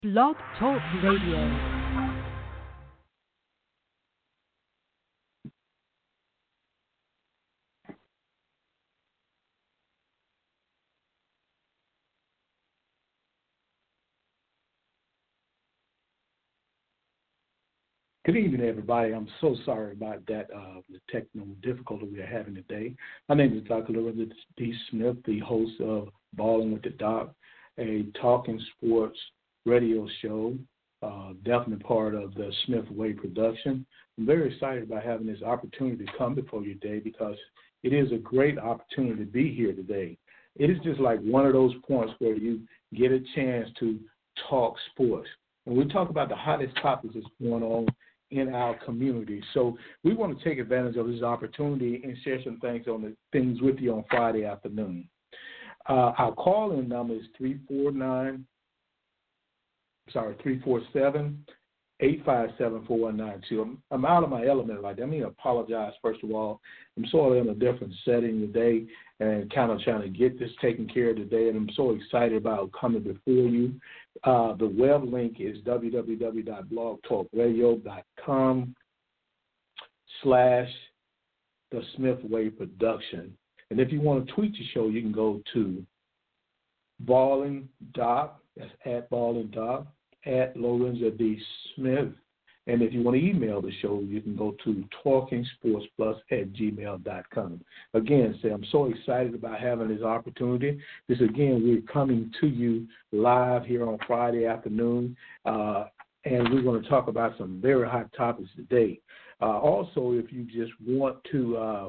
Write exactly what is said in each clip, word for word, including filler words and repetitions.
Blog Talk Radio. Good evening, everybody. I'm so sorry about that, uh, the technical difficulty we are having today. My name is Doctor Lorenzo D. Smith, the host of Balling with the Doc, a talking sports radio show, uh, definitely part of the Smith Way production. I'm very excited about having this opportunity to come before you today because it is a great opportunity to be here today. It is just like one of those points where you get a chance to talk sports. And we talk about the hottest topics that's going on in our community. So we want to take advantage of this opportunity and share some things on the things with you on Friday afternoon. Uh, our call-in number is three four nine, sorry, three four seven, eight five seven, four one nine two. I'm, I'm out of my element right there. Let me apologize, first of all. I'm sort of in a different setting today and kind of trying to get this taken care of today, and I'm so excited about coming before you. Uh, the web link is www.blogtalkradio.com slash the Smith Way production. And if you want to tweet the show, you can go to Balling Doc, that's at Balling Doc, at Lorenzo D. Smith. And if you want to email the show, you can go to talkingsportsplus at gmail dot com. Again, say I'm so excited about having this opportunity. This, again, we're coming to you live here on Friday afternoon, uh, and we're going to talk about some very hot topics today. Uh, also, if you just want to uh,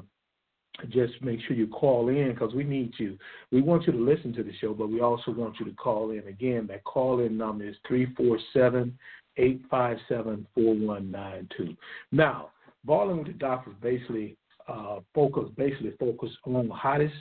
just make sure you call in because we need you. We want you to listen to the show, but we also want you to call in. Again, that call-in number is three four seven, eight five seven, four one nine two. Now, Balling with the Doc is basically uh, focus, basically focused on the hottest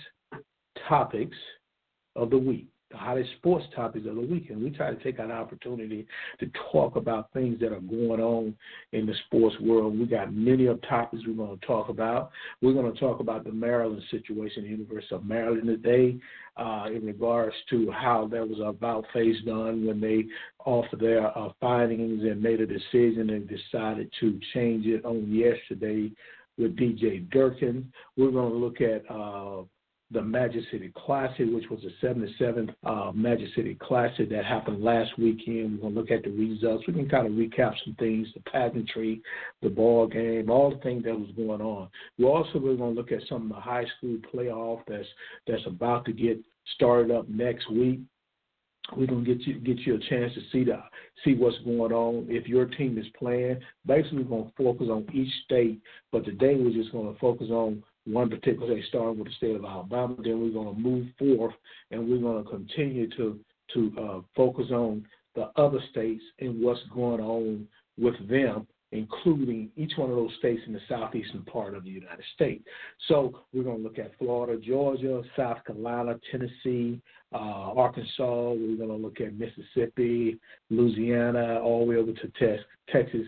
topics of the week, the hottest sports topics of the week. And we try to take an opportunity to talk about things that are going on in the sports world. We got many of topics we're going to talk about. We're going to talk about the Maryland situation, the University of Maryland today, uh, in regards to how there was a about-face done when they offered their uh, findings and made a decision and decided to change it on yesterday with D J Durkin. We're going to look at uh, the Magic City Classic, which was the seventy-seventh uh, Magic City Classic that happened last weekend. We're going to look at the results. We can kind of recap some things, the pageantry, the ball game, all the things that was going on. We're also we're going to look at some of the high school playoff that's that's about to get started up next week. We're going to get you get you a chance to see the see what's going on if your team is playing. Basically, we're going to focus on each state, but today we're just going to focus on one particular state, starting with the state of Alabama. Then we're going to move forth, and we're going to continue to to uh, focus on the other states and what's going on with them, including each one of those states in the southeastern part of the United States. So we're going to look at Florida, Georgia, South Carolina, Tennessee, uh, Arkansas. We're going to look at Mississippi, Louisiana, all the way over to te- Texas,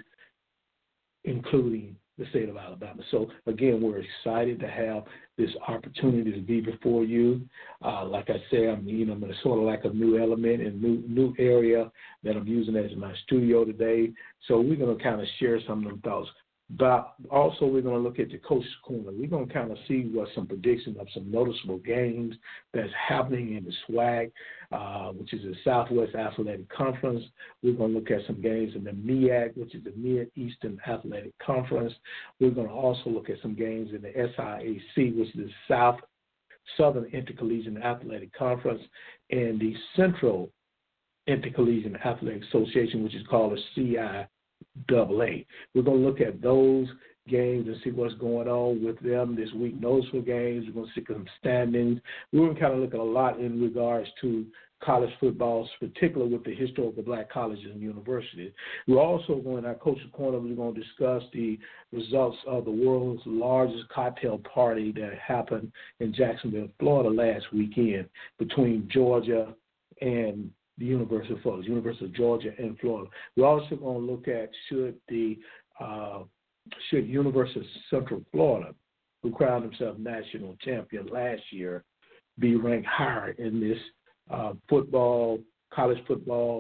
including the state of Alabama. So, again, we're excited to have this opportunity to be before you. Uh, like I said, I'm, you know, I'm sort of like a new element and new new area that I'm using as my studio today. So we're going to kind of share some of them thoughts. But also we're going to look at the Coach's Corner. We're going to kind of see what some predictions of some noticeable games that's happening in the SWAC, uh, which is the Southwest Athletic Conference. We're going to look at some games in the M E A C, which is the Mid-Eastern Athletic Conference. We're going to also look at some games in the S I A C, which is the South Southern Intercollegiate Athletic Conference, and the Central Intercollegiate Athletic Association, which is called the C I Double A. We're going to look at those games and see what's going on with them this week. Noticeable games. We're going to see some standings. We're going to kind of look at a lot in regards to college football, particularly with the historical black colleges and universities. We're also going, our Coach's Corner, we're going to discuss the results of the world's largest cocktail party that happened in Jacksonville, Florida last weekend between Georgia and the University of Florida, University of Georgia and Florida. We're also going to look at should the uh, should University of Central Florida, who crowned themselves national champion last year, be ranked higher in this uh, football, college football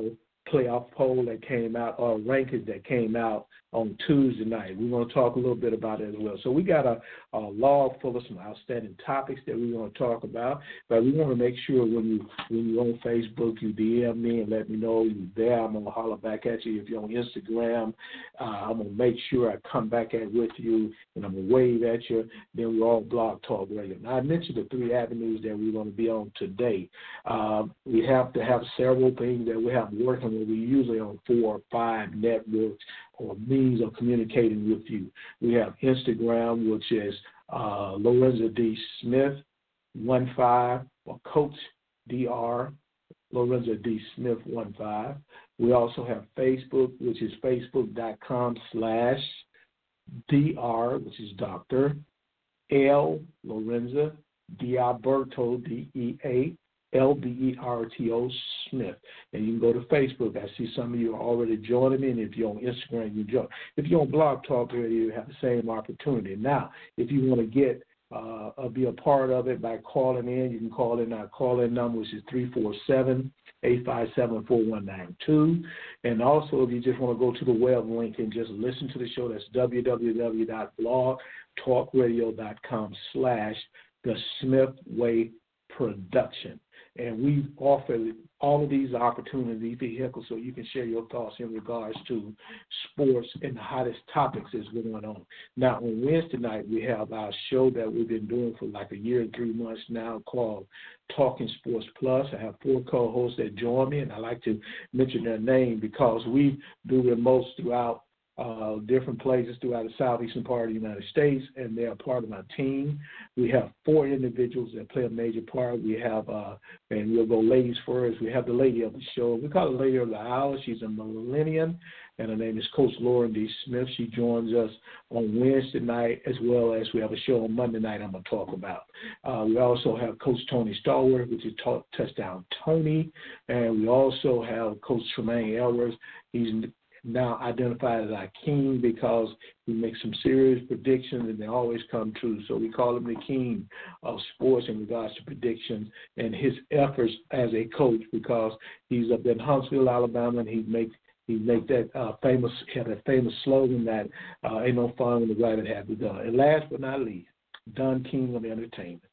playoff poll that came out, or rankings that came out on Tuesday night. We want to talk a little bit about it as well. So we got a, a log full of some outstanding topics that we want to talk about, but we want to make sure when you when you're on Facebook, you D M me and let me know you're there. I'm gonna holler back at you. If you're on Instagram, uh, I'm gonna make sure I come back at with you and I'm gonna wave at you. Then we're all Blog Talk Radio. Now I mentioned the three avenues that we're going to be on today. Uh, we have to have several things that we have working. Where we usually on four or five networks or means of communicating with you. We have Instagram, which is uh, Lorenzo D. Smith, one five, or Coach D R, Lorenzo D. Smith, one five. We also have Facebook, which is facebook.com slash DR, which is Doctor L. Lorenzo D. Alberto, D E A L B E R T O Smith. And you can go to Facebook. I see some of you are already joining me, and if you're on Instagram, you join. If you're on Blog Talk Radio, you have the same opportunity. Now, if you want to get uh, uh, be a part of it by calling in, you can call in our call-in number, which is three four seven, eight five seven, four one nine two. And also, if you just want to go to the web link and just listen to the show, that's www.blogtalkradio.com slash the Smith Way Production. And we offer all of these opportunity vehicles so you can share your thoughts in regards to sports and the hottest topics that's going on. Now, on Wednesday night, we have our show that we've been doing for like a year and three months now called Talking Sports Plus. I have four co-hosts that join me, and I like to mention their name because we do remotes throughout Uh, different places throughout the southeastern part of the United States, and they're part of my team. We have four individuals that play a major part. We have, uh, and we'll go ladies first, we have the lady of the show. We call her Lady of the Hour. She's a millennial, and her name is Coach Lauren D. Smith. She joins us on Wednesday night, as well as we have a show on Monday night I'm going to talk about. Uh, we also have Coach Tony Stallworth, which is t- Touchdown Tony, and we also have Coach Tremaine Edwards. He's now identified as our king because he makes some serious predictions and they always come true. So we call him the king of sports in regards to predictions and his efforts as a coach because he's up in Huntsville, Alabama, and he makes he make that uh, famous had a famous slogan that uh, ain't no fun when the writer had to done. And last but not least, Don King of Entertainment,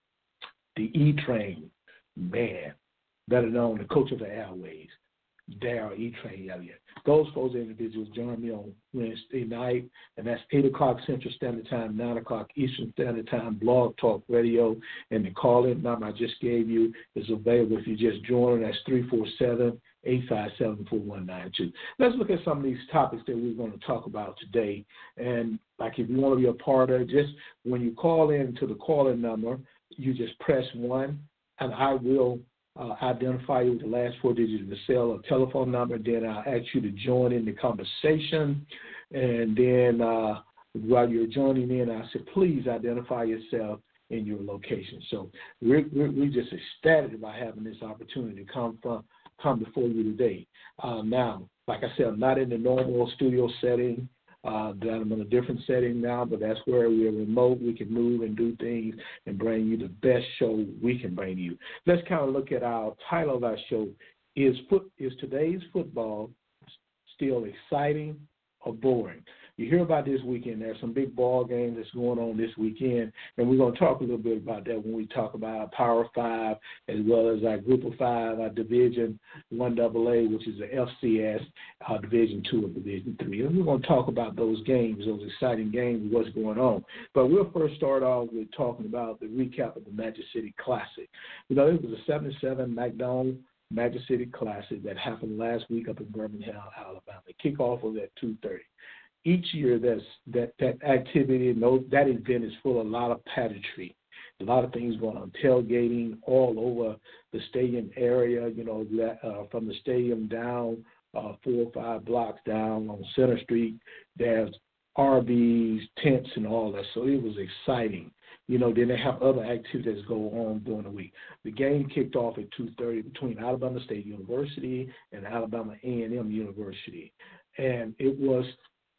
the E-Train man, better known the coach of the airways, Darryl E-Train Elliott. Those folks individuals join me on Wednesday night, and that's eight o'clock Central Standard Time, nine o'clock Eastern Standard Time, Blog Talk Radio, and the call-in number I just gave you is available if you just join. That's three four seven, eight five seven, four one nine two. Let's look at some of these topics that we're going to talk about today. And like if you want to be a part of it, just when you call in to the call-in number, you just press one, and I will Uh, identify you with the last four digits of the cell or telephone number. Then I'll ask you to join in the conversation. And then uh, while you're joining in, I said, please identify yourself and your location. So we're, we're, we're just ecstatic about having this opportunity to come from, come before you today. Uh, now, like I said, I'm not in the normal studio setting. Uh, that I'm in a different setting now, but that's where we're remote. We can move and do things and bring you the best show we can bring you. Let's kind of look at our title of our show. Is foot is today's football still exciting or boring? You hear about this weekend. There's some big ball games that's going on this weekend, and we're going to talk a little bit about that when we talk about our Power Five as well as our Group of Five, our Division One Double A, which is the F C S, our Division Two and Division Three. And we're going to talk about those games, those exciting games, and what's going on. But we'll first start off with talking about the recap of the Magic City Classic. You know, it was a seventy-seven McDonald Magic City Classic that happened last week up in Birmingham, Alabama. The kickoff was at two thirty. Each year, that's, that that activity, that event is full of a lot of pageantry, a lot of things going on, tailgating all over the stadium area, you know, uh, from the stadium down uh, four or five blocks down on Center Street. There's R Vs, tents, and all that. So it was exciting. You know, then they have other activities that go on during the week. The game kicked off at two thirty between Alabama State University and Alabama A and M University. And it was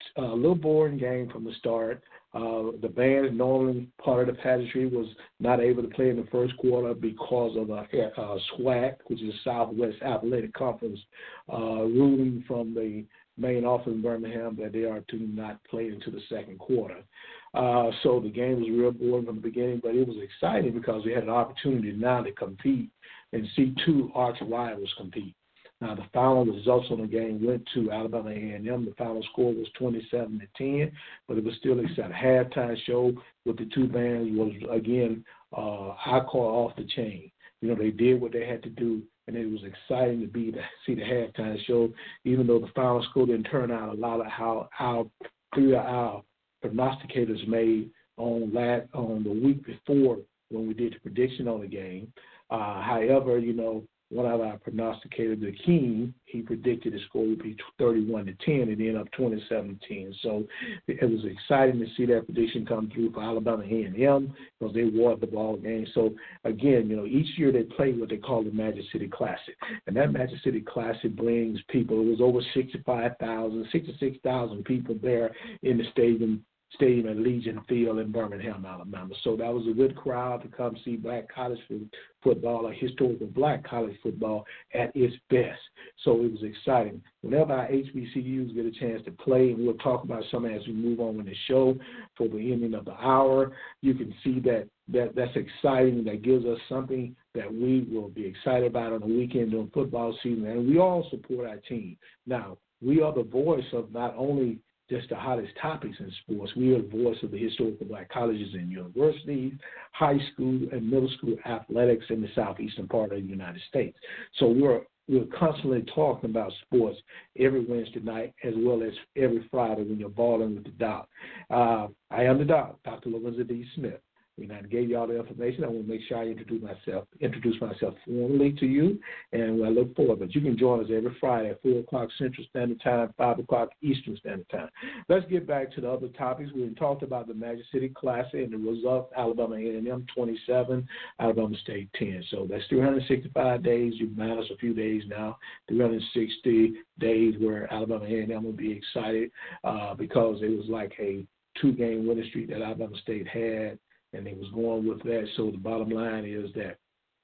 a little boring game from the start. Uh, the band, normally part of the pageantry, was not able to play in the first quarter because of a, a SWAC, which is Southwest Athletic Conference, uh, ruling from the main office in Birmingham that they are to not play into the second quarter. Uh, so the game was real boring from the beginning, but it was exciting because we had an opportunity now to compete and see two arch rivals compete. Now, the final results on the game went to Alabama A and M. The final score was twenty-seven to ten, but it was still exciting. Halftime show with the two bands was, again, uh, I call off the chain. You know, they did what they had to do, and it was exciting to be to see the halftime show, even though the final score didn't turn out a lot of how our three of our prognosticators made on last, on the week before when we did the prediction on the game. Uh, however, you know, one of our prognosticators, the King, he predicted the score would be thirty-one to ten, and ended up twenty-seven to ten. So it was exciting to see that prediction come through for Alabama A and M because they won the ball game. So again, you know, each year they play what they call the Magic City Classic, and that Magic City Classic brings people. It was over sixty-five thousand, sixty-six thousand people there in the stadium. Stadium at Legion Field in Birmingham, Alabama. So that was a good crowd to come see black college football, or historical black college football at its best. So it was exciting. Whenever our H B C Us get a chance to play, and we'll talk about some as we move on in the show for the ending of the hour, you can see that, that that's exciting. That gives us something that we will be excited about on the weekend during football season. And we all support our team. Now, we are the voice of not only just the hottest topics in sports. We are the voice of the historical black colleges and universities, high school and middle school athletics in the southeastern part of the United States. So we're we're constantly talking about sports every Wednesday night as well as every Friday when you're balling with the doc. Uh, I am the doc, Doctor Lorenzo D. Smith. When I gave you all the information, I want to make sure I introduce myself, introduce myself formally to you, and I look forward. But you can join us every Friday at four o'clock Central Standard Time, five o'clock Eastern Standard Time. Let's get back to the other topics. We talked about the Magic City Classic and the result, Alabama A and M twenty-seven, Alabama State ten. So that's three hundred sixty-five days. You minus a few days now, three hundred sixty days where Alabama A and M will be excited uh, because it was like a two-game winning streak that Alabama State had, and they was going with that. So the bottom line is that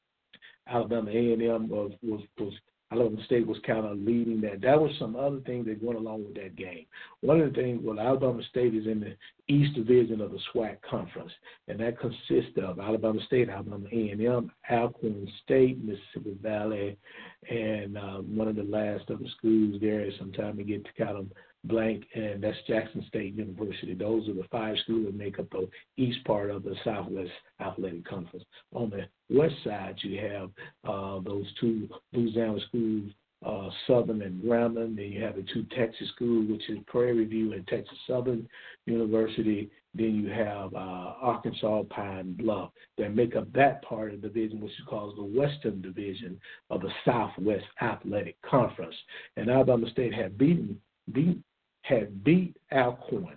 Alabama A and M was, was, was Alabama State was kind of leading that. That was some other things that went along with that game. One of the things, well, Alabama State is in the East Division of the SWAC Conference, and that consists of Alabama State, Alabama A and M, Alcorn State, Mississippi Valley, and uh, one of the last of the schools there. Sometimes we get to kind of blank, and that's Jackson State University. Those are the five schools that make up the east part of the Southwest Athletic Conference. On the west side, you have uh, those two Louisiana schools, uh, Southern and Grambling. Then you have the two Texas schools, which is Prairie View and Texas Southern University. Then you have uh, Arkansas Pine Bluff that make up that part of the division, which is called the Western Division of the Southwest Athletic Conference. And Alabama State had beaten, beat, had beat Alcorn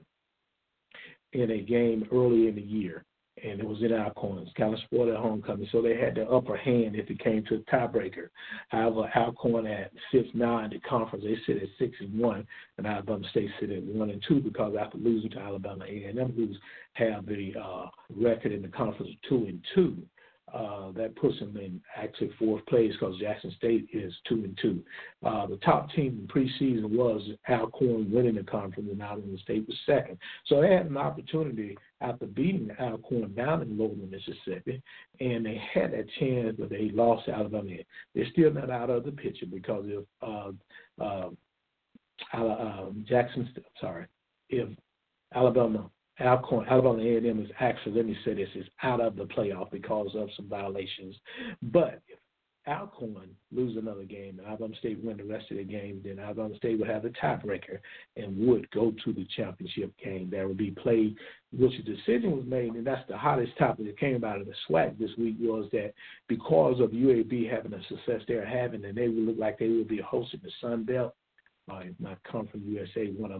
in a game early in the year, and it was in Alcorn. It's kind of spoiled at homecoming, so they had the upper hand if it came to a tiebreaker. However, Alcorn at six now in the conference, they sit at six and one, and Alabama State sit at one and two because after losing to Alabama A and M, who have the uh, record in the conference of two and two. Uh, that puts them in actually fourth place because Jackson State is two and two. Uh, the top team in preseason was Alcorn winning the conference, and Alabama State was second. So they had an opportunity after beating Alcorn down in Lowland, Mississippi, and they had that chance, but they lost to Alabama. They're still not out of the picture because if uh, uh, uh, Jackson, sorry, if Alabama. Alcorn, Alabama A and M is actually, let me say this, is out of the playoff because of some violations. But if Alcorn lose another game and Alabama State win the rest of the game, then Alabama State would have the tiebreaker and would go to the championship game that would be played, which the decision was made, and that's the hottest topic that came out of the SWAC this week, was that because of U A B having the success they're having, and they would look like they would be hosting the Sun Belt, uh, not come from U S A, one of them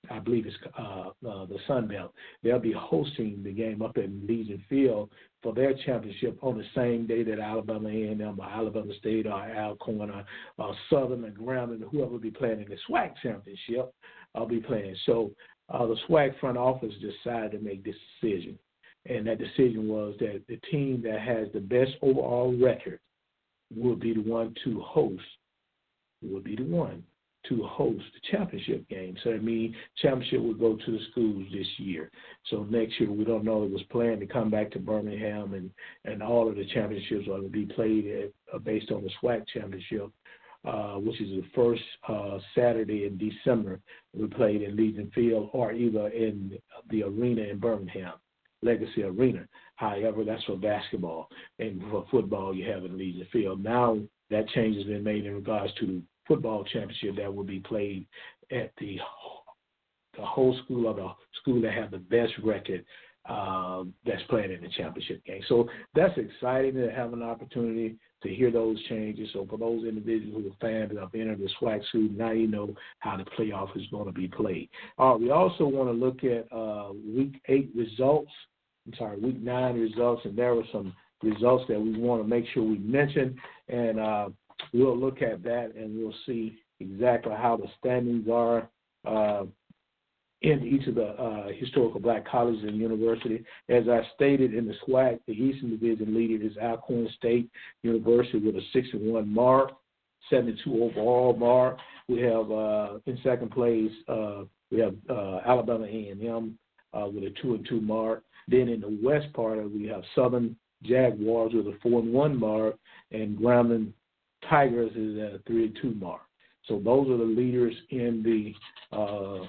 I believe it's uh, uh, the Sun Belt. They'll be hosting the game up in Legion Field for their championship on the same day that Alabama A and M or Alabama State or Alcorn or uh, Southern or Grambling, whoever will be playing in the SWAC championship, I'll be playing. So uh, the SWAC front office decided to make this decision, and that decision was that the team that has the best overall record will be the one to host, will be the one to host the championship game. So that means championship will go to the schools this year. So next year, we don't know, it was planned to come back to Birmingham, and, and all of the championships are to be played at, uh, based on the SWAC championship, uh, which is the first uh, Saturday in December. We played in Legion Field or either in the arena in Birmingham, Legacy Arena. However, that's for basketball. And for football, you have in Legion Field. Now that change has been made in regards to the football championship that will be played at the the whole school or the school that have the best record uh, that's playing in the championship game. So that's exciting to have an opportunity to hear those changes. So for those individuals who are fans that have entered the SWAC school, now you know how the playoff is going to be played. All right, we also want to look at uh, week eight results. I'm sorry, week nine results, and there were some results that we want to make sure we mention, and uh, we'll look at that and we'll see exactly how the standings are uh, in each of the uh, historical black colleges and universities. As I stated in the SWAC, the Eastern Division leader is Alcorn State University with a six and one mark, seventy-two overall mark. We have uh, in second place uh, we have uh, Alabama A and M uh, with a two and two mark. Then in the west part of it, we have Southern Jaguars with a four and one mark, and Grambling Tigers is at a three and two mark. So those are the leaders in the uh,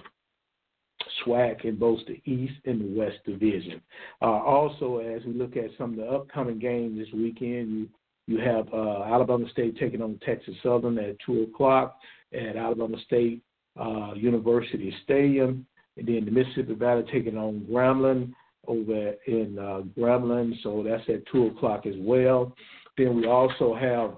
SWAC in both the East and the West Division. Uh, also, as we look at some of the upcoming games this weekend, you you have uh, Alabama State taking on Texas Southern at two o'clock at Alabama State uh, University Stadium, and then the Mississippi Valley taking on Grambling over in uh, Grambling, so that's at two o'clock as well. Then we also have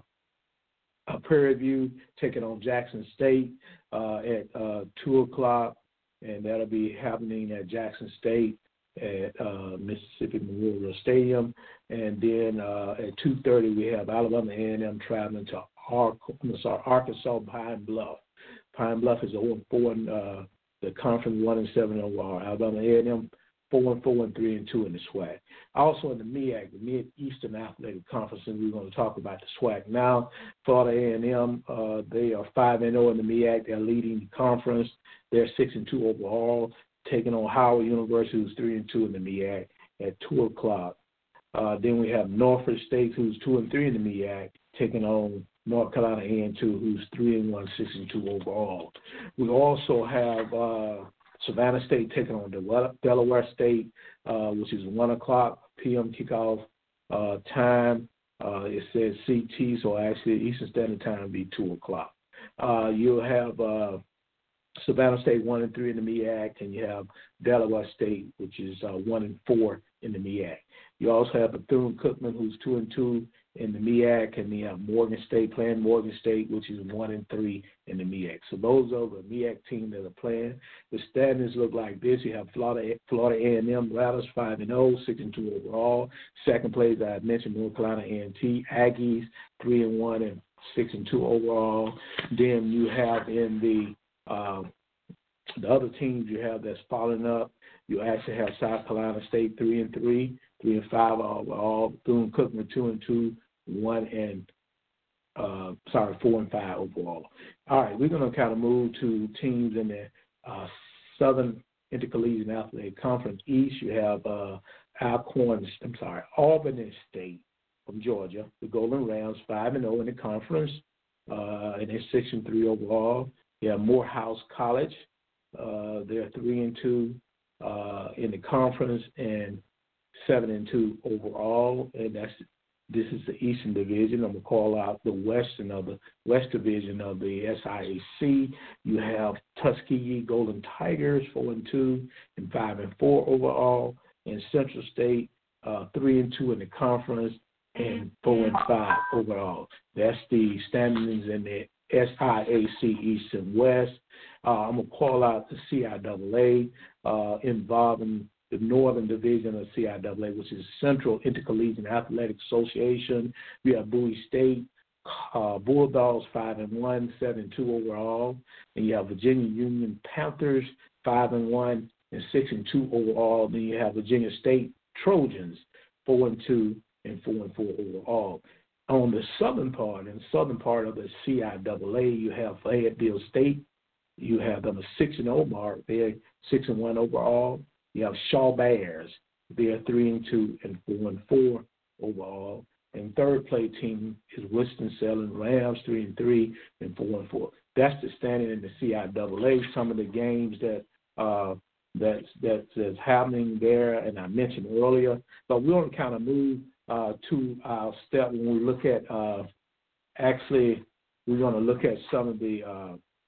uh, Prairie View taking on Jackson State uh, at uh, two o'clock, and that'll be happening at Jackson State at uh, Mississippi Memorial Stadium. And then uh, at two thirty, we have Alabama A and M traveling to Ar- sorry, Arkansas Pine Bluff. Pine Bluff is over four and uh, the conference one and seven overall. Alabama A and M four and four and three and two in the SWAC. Also in the MEAC, the Mid-Eastern Athletic Conference, and we're going to talk about the SWAC now. Florida A and M, uh, they are five and zero in the MEAC. They're leading the conference. They're six and two overall, taking on Howard University, who's three and two in the MEAC at two o'clock. Uh, then we have Norfolk State, who's two and three in the MEAC, taking on North Carolina A and two, who's three and one, six and two overall. We also have uh, Savannah State taking on Delaware State, uh, which is one o'clock p.m. kickoff uh, time. Uh, it says C T, so actually Eastern Standard Time will be two o'clock. Uh, you'll have uh, Savannah State one and three in the MEAC, and you have Delaware State, which is uh, one and four in the MEAC. You also have Bethune-Cookman, who's two and two in the MEAC, and you have Morgan State playing Morgan State, which is one and three in the MEAC. So those are the MEAC teams that are playing. The standings look like this. You have Florida, Florida A and M Rattlers five and zero, six and two overall. Second place, I mentioned North Carolina A and T Aggies three and one and six and two overall. Then you have in the uh, the other teams you have that's following up. You actually have South Carolina State three and three, three and five overall. Bethune-Cookman two and two, one and uh, sorry, four and five overall. All right, we're going to kind of move to teams in the uh, Southern Intercollegiate Athletic Conference East. You have uh, Alcorn, I'm sorry, Albany State from Georgia, the Golden Rams, five and zero in the conference, uh, and they're six and three overall. You have Morehouse College, uh, they're three and two uh, in the conference and seven and two overall, and that's this is the Eastern Division. I'm gonna call out the Western of the West Division of the S I A C. You have Tuskegee Golden Tigers four and two and five and four overall, and Central State uh, three and two in the conference and four and five overall. That's the standings in the S I A C East and West. Uh, I'm going to call out the C I A A uh, involving the Northern Division of C I A A, which is Central Intercollegiate Athletic Association. We have Bowie State uh, Bulldogs five and one, seven and two overall, and you have Virginia Union Panthers five and one and six and two overall. Then you have Virginia State Trojans four and two and four and four overall. On the southern part, in the southern part of the C I A A, you have Fayetteville State. You have them a six and zero mark. They're six and one overall. You have Shaw Bears. They're three and two and four and four overall. And third place team is Winston-Salem Rams, three and three and four and four. That's the standing in the C I A A. Some of the games that uh, that's that's, that's happening there, and I mentioned earlier. But we're going to kind of move uh, to our step when we look at. Uh, actually, we're going to look at some of the uh,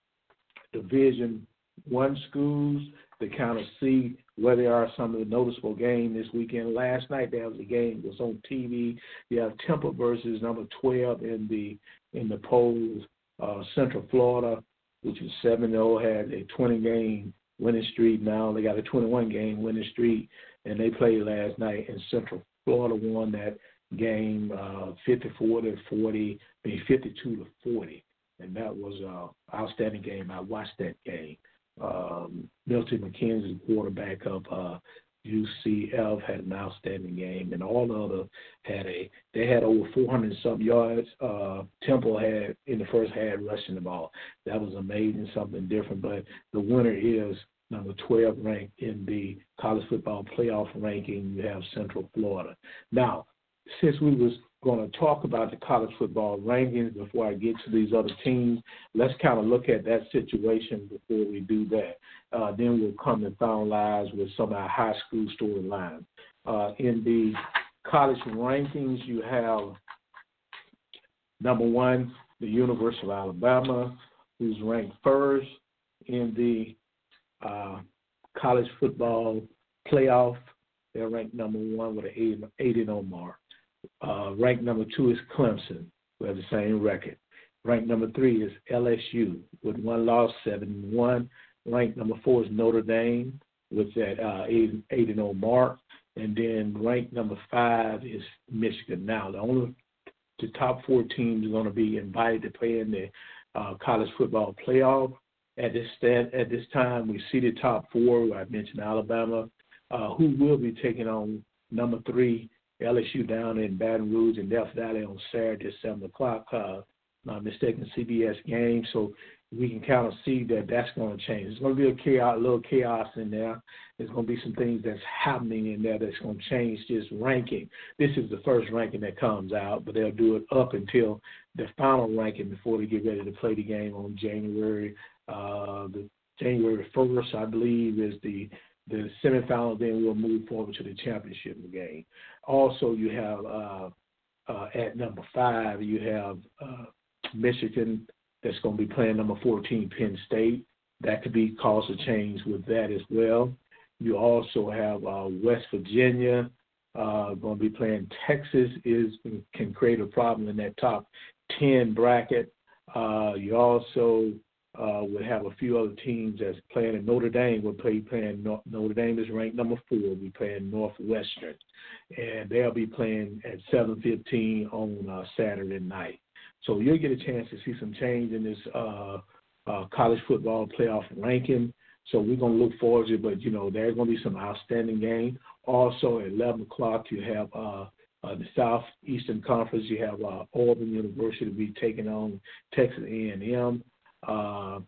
Division One schools to kind of see where there are some of the noticeable games this weekend. Last night there was a game that was on T V. You have Temple versus number twelve in the in the polls. Uh, Central Florida, which is seven and oh, had a twenty-game winning streak. Now they got a twenty-one-game winning streak, and they played last night, and Central Florida won that game uh, fifty-four to forty, I mean fifty-two to forty. And that was an outstanding game. I watched that game. Um, Milton McKenzie, quarterback of uh, U C F, had an outstanding game, and all the other had a. They had over four hundred something yards. Uh, Temple had in the first half rushing the ball. That was amazing, something different. But the winner is number twelve ranked in the college football playoff ranking. You have Central Florida. Now, since we was going to talk about the college football rankings before I get to these other teams, let's kind of look at that situation before we do that. Uh, then we'll come and finalize with some of our high school storylines. Uh, in the college rankings, you have number one, the University of Alabama, who's ranked first in the uh, college football playoff. They're ranked number one with an eight and oh mark. Uh, ranked number two is Clemson, who have the same record. Ranked number three is L S U with one loss, seven and one. Ranked number four is Notre Dame with that uh, eight, eight and oh mark. And then ranked number five is Michigan. Now, the only the top four teams are going to be invited to play in the uh, college football playoff. At this stand, at this time, we see the top four. I mentioned Alabama, uh, who will be taking on number three, L S U down in Baton Rouge and Death Valley on Saturday at seven o'clock, uh, not mistaken, C B S game. So we can kind of see that that's going to change. There's going to be a chaos, a little chaos in there. There's going to be some things that's happening in there that's going to change this ranking. This is the first ranking that comes out, but they'll do it up until the final ranking before they get ready to play the game on January uh, the January first, I believe, is the the semifinal. Then we'll move forward to the championship game. Also, you have uh, uh, at number five, you have uh, Michigan that's going to be playing number fourteen, Penn State. That could be cause a change with that as well. You also have uh, West Virginia uh, going to be playing Texas. Is can create a problem in that top ten bracket. Uh, you also uh, would have a few other teams that's playing. And Notre Dame will play playing. Notre Dame is ranked number four. We'll be playing Northwestern, and they'll be playing at seven fifteen on uh, Saturday night. So you'll get a chance to see some change in this uh, uh, college football playoff ranking. So we're going to look forward to it, but, you know, there's going to be some outstanding games. Also at eleven o'clock, you have uh, uh, the Southeastern Conference. You have uh, Auburn University be taking on Texas A and M uh,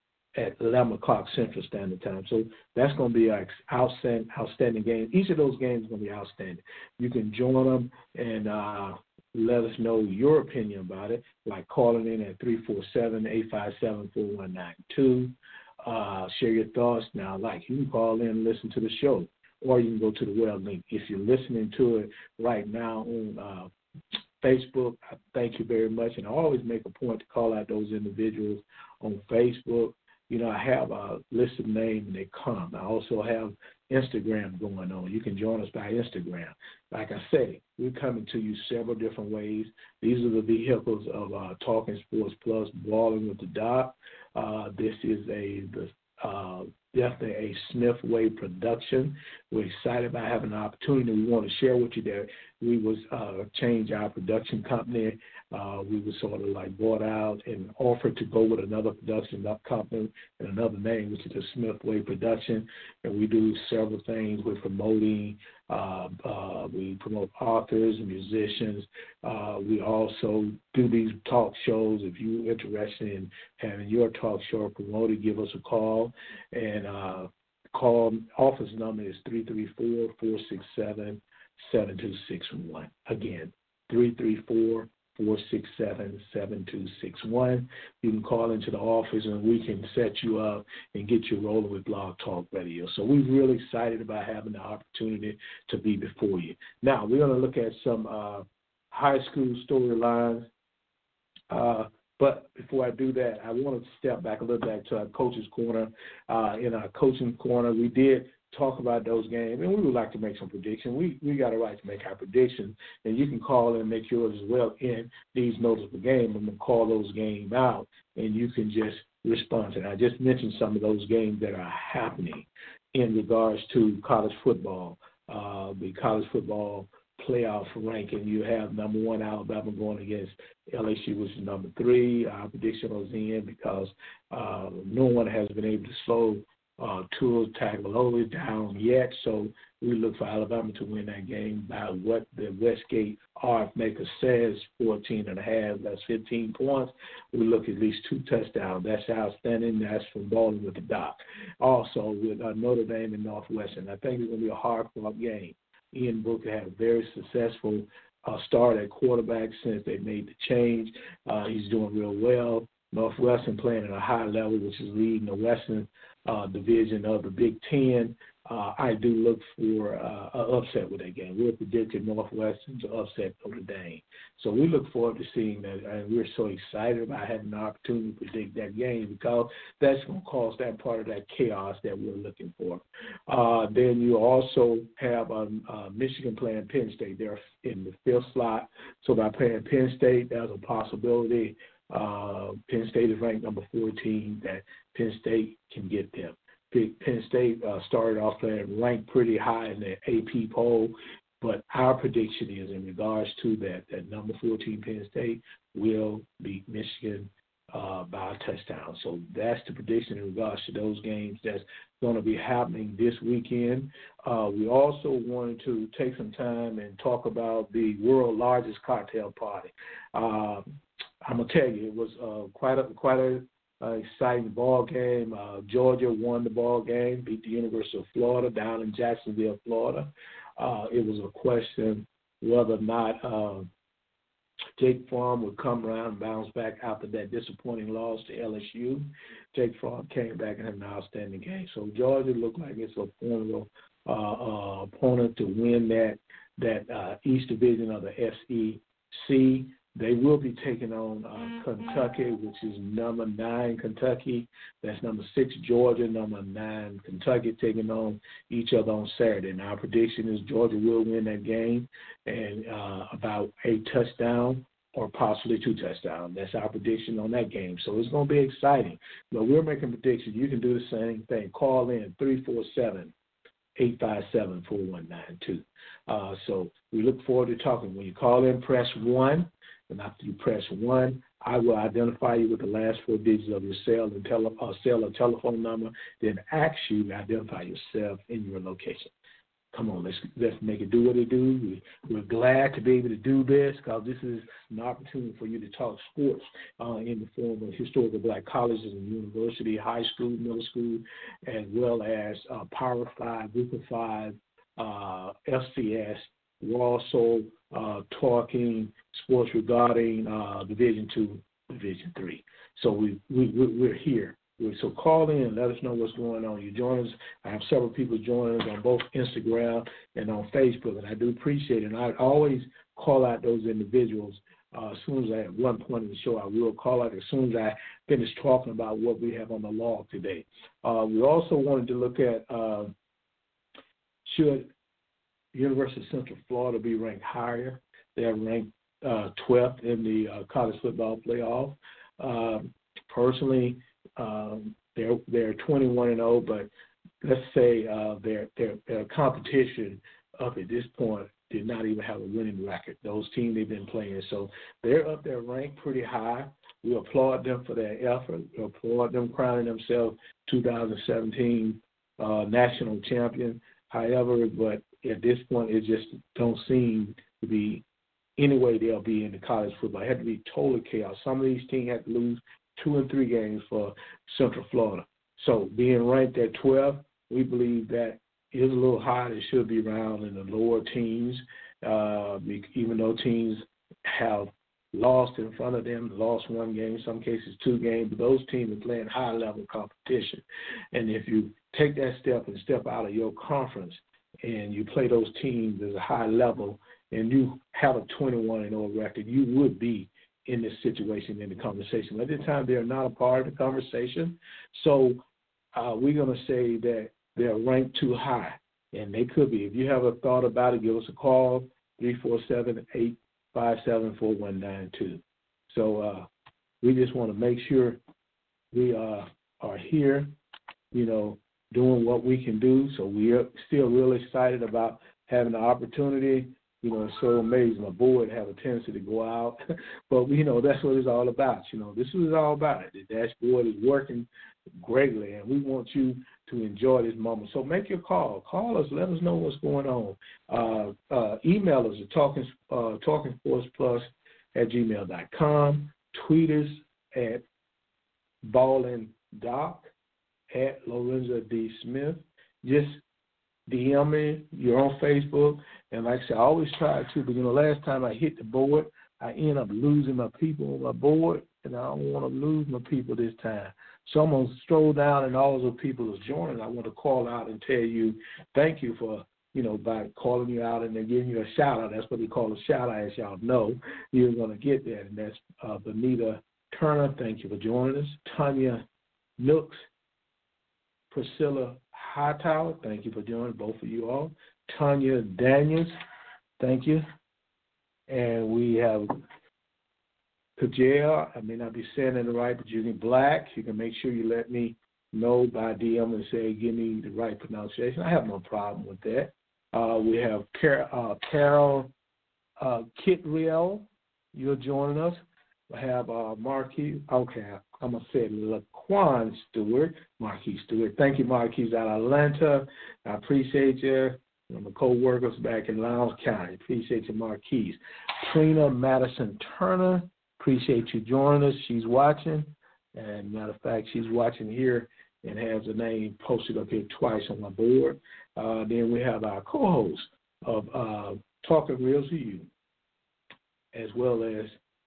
at eleven o'clock Central Standard Time. So that's going to be an outstanding, outstanding game. Each of those games is going to be outstanding. You can join them and uh, let us know your opinion about it, like calling in at three four seven, eight five seven, four one nine two. Uh, share your thoughts. Now, like, you can call in and listen to the show, or you can go to the web link. If you're listening to it right now on uh, Facebook, I thank you very much. And I always make a point to call out those individuals on Facebook. You know, I have a list of names and they come. I also have Instagram going on. You can join us by Instagram. Like I say, we're coming to you several different ways. These are the vehicles of uh, Talking Sports Plus, Balling with the Doc. Uh, this is a the, uh, definitely a Smith Way production. We're excited about having an opportunity. We want to share with you that we was uh, change our production company. Uh, we were sort of like bought out and offered to go with another production company and another name, which is the Smith Way Production. And we do several things. We're promoting. Uh, uh, we promote authors and musicians. Uh, we also do these talk shows. If you're interested in having your talk show promoted, give us a call. And uh, call office number is three three four, four six seven, seven two six one. Again, three three four, four six seven, seven two six one. You can call into the office and we can set you up and get you rolling with Blog Talk Radio. So we're really excited about having the opportunity to be before you. Now, we're going to look at some uh, high school storylines. Uh, but before I do that, I want to step back a little back to our coach's corner. Uh, in our coaching corner, we did talk about those games, and we would like to make some predictions. We we got a right to make our predictions, and you can call and make yours as well in these notes of the game. I'm going to call those games out, and you can just respond to that. I just mentioned some of those games that are happening in regards to college football, uh, the college football playoff ranking. You have number one Alabama going against L S U, which is number three. Our prediction was in because uh, no one has been able to slow uh, Tua Tagovailoa down yet. So we look for Alabama to win that game by what the Westgate odds maker says, fourteen and a half. That's fifteen points. We look at least two touchdowns. That's outstanding. That's from Balling with the Doc. Also with uh, Notre Dame and Northwestern. I think it's going to be a hard-fought game. Ian Booker had a very successful uh, start at quarterback since they made the change. Uh, he's doing real well. Northwestern playing at a high level, which is leading the Western uh, division of the Big Ten. Uh, I do look for uh, an upset with that game. We're predicting Northwestern to upset Notre Dame. So we look forward to seeing that, and we're so excited about having the opportunity to predict that game because that's going to cause that part of that chaos that we're looking for. Uh, then you also have um, uh, Michigan playing Penn State. They're in the fifth slot. So by playing Penn State, there's a possibility uh, Penn State is ranked number fourteen, that Penn State can get them. Penn State uh, started off playing ranked pretty high in the A P poll, but our prediction is in regards to that, that number fourteen Penn State will beat Michigan uh, by a touchdown. So that's the prediction in regards to those games that's going to be happening this weekend. Uh, we also wanted to take some time and talk about the world's largest cocktail party. Uh, I'm going to tell you, it was uh, quite a quite a Uh, exciting ball game. Uh, Georgia won the ball game, beat the University of Florida down in Jacksonville, Florida. Uh, it was a question whether or not uh, Jake Fromm would come around and bounce back after that disappointing loss to L S U. Jake Fromm came back and had an outstanding game. So Georgia looked like it's a formidable uh, uh, opponent to win that that uh, East Division of the S E C. They will be taking on uh, Kentucky, which is number nine Kentucky. That's number six Georgia, number nine Kentucky, taking on each other on Saturday. Now, our prediction is Georgia will win that game and uh, about a touchdown or possibly two touchdowns. That's our prediction on that game. So it's going to be exciting. But we're making predictions. You can do the same thing. Call in three four seven, eight five seven, four one nine two. Uh, so we look forward to talking. When you call in, press one. And after you press one, I will identify you with the last four digits of your cell and tele, uh, cell or telephone number, then ask you to identify yourself in your location. Come on, let's let's make it do what it do. We, we're glad to be able to do this because this is an opportunity for you to talk sports uh, in the form of historical black colleges and university, high school, middle school, as well as uh, Power Five, Group of Five, uh, F C S. We're also uh, talking sports regarding uh, Division Two, Division Three. So we, we we're here. So call in and let us know what's going on. You join us. I have several people joining us on both Instagram and on Facebook, and I do appreciate it. And I always call out those individuals uh, as soon as I, at one point in the show, I will call out as soon as I finish talking about what we have on the log today. Uh, we also wanted to look at uh, should University of Central Florida be ranked higher. They're ranked uh, twelfth in the uh, college football playoff. Uh, personally, um, they're they're twenty-one and oh, but let's say uh, their, their their competition up at this point did not even have a winning record. Those teams they've been playing, so they're up there ranked pretty high. We applaud them for their effort. We applaud them crowning themselves two thousand seventeen uh, national champion. However, but at this point, it just don't seem to be any way they'll be in the college football. It had to be total chaos. Some of these teams had to lose two and three games for Central Florida. So being ranked at twelve, we believe that is a little high. It should be around in the lower teens, uh, even though teams have lost in front of them, lost one game, some cases two games, but those teams are playing high-level competition. And if you take that step and step out of your conference and you play those teams at a high level and you have a twenty-one and oh record, you would be in this situation, in the conversation. At this time, they're not a part of the conversation. So uh, we're going to say that they're ranked too high, and they could be. If you have a thought about it, give us a call, three four seven, eight five seven, four one nine two. So uh, we just want to make sure we uh, are here, you know, doing what we can do. So we are still really excited about having the opportunity. You know, it's so amazing. My board have a tendency to go out, but, you know, that's what it's all about. You know, this is what it's all about. The dashboard is working greatly, and we want you to enjoy this moment. So make your call. Call us. Let us know what's going on. Uh, uh, email us at talking, uh, talking sports plus at gmail dot com. Tweet us at ballanddoc at Lorenzo D. Smith. Just D M me. You're on Facebook. And like I said, I always try to, but, you know, last time I hit the board, I end up losing my people on my board, and I don't want to lose my people this time. So I'm going to stroll down, and all those people that's joining, I want to call out and tell you thank you for, you know, by calling you out and then giving you a shout-out. That's what they call a shout-out, as y'all know. You're going to get that, and that's uh, Benita Turner. Thank you for joining us. Tanya Nooks, Priscilla Hightower, thank you for joining, both of you all. Tanya Daniels, thank you. And we have Kajaya, I may not be saying it right, but you can Black. You can make sure you let me know by D M and say, give me the right pronunciation. I have no problem with that. Uh, we have Car- uh, Carol uh, Kitriel, you're joining us. We have uh, Marquis, okay, I'm going to say Laquan Stewart, Marquis Stewart. Thank you, Marquis, out of Atlanta. I appreciate you. And my co-workers back in Lowndes County. Appreciate you, Marquis. Trina Madison Turner, appreciate you joining us. She's watching. And matter of fact, she's watching here and has her name posted up here twice on my board. Uh, then we have our co-host of uh, Talking Real to You, as well as